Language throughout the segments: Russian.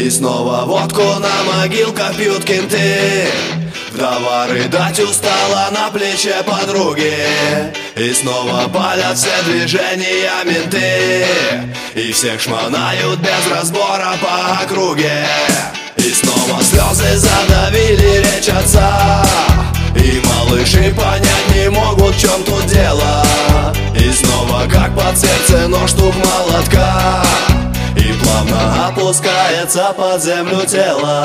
И снова водку на могилках пьют кенты. Вдова рыдать устала на плече подруги. И снова палят все движения менты. И всех шмонают без разбора по округе. И снова слезы задавили речь отца. И малыши понять не могут, в чем тут дело. И снова как под сердце нож стук молотка. И плавно опускается под землю тело.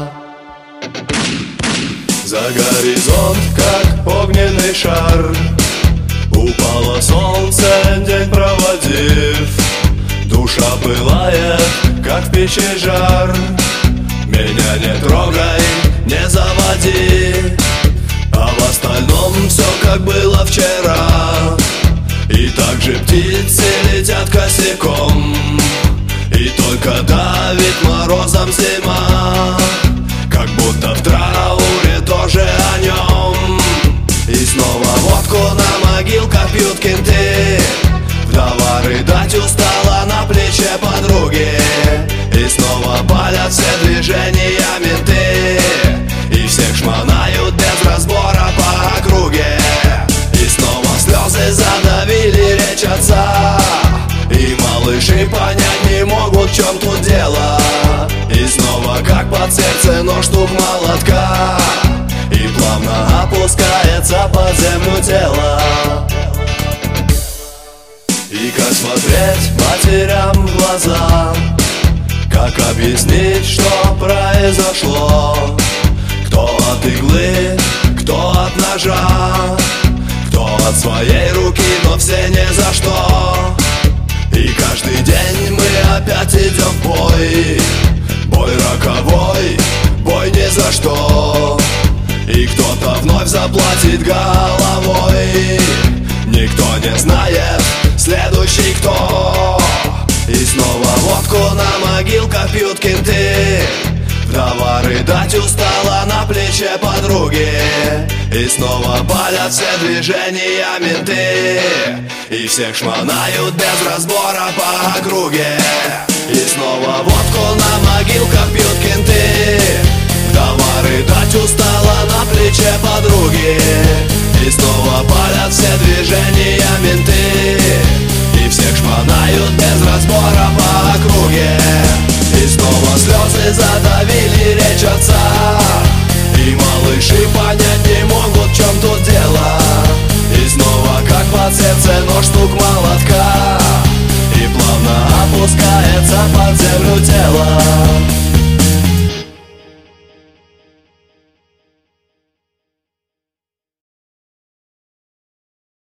За горизонт, как огненный шар, упало солнце, день проводив. Душа пылает, как в печи жар. Меня не трогай, не заводи. А в остальном все как было вчера. И также птицы летят косяком. И только давит морозом зима. Как будто в трауре тоже о нем. И снова водку на могилках пьют кенты. Вдова рыдать устала на плече подруги. И снова палят все движения менты. И всех шмонают без разбора по округе. И снова слезы задавили речь отца. И малыши понять не могут, в чем тут дело. И снова как под сердце нож стук молотка. И плавно опускается под землю тело. И как смотреть матерям в глаза, как объяснить, что произошло? Кто от иглы, кто от ножа, кто от своей руки, но все ни за что. И каждый день мы опять идем в бой. Бой роковой, бой ни за что. И кто-то вновь заплатит головой. Никто не знает, следующий кто. И снова водку на могилках пьют кенты. Вдова рыдать устала на плече подруги. И снова палят все движения менты. И всех шмонают без разбора по округе. И снова водку на могилках пьют кенты. Вдова рыдать устала на плече подруги. И снова палят все движения менты. И всех шмонают без разбора по округе. И снова слезы задавили речь отца. И малыши понять не могут, в чем тут дело. И снова как под сердце нож стук молотка. И плавно опускается под землю тело.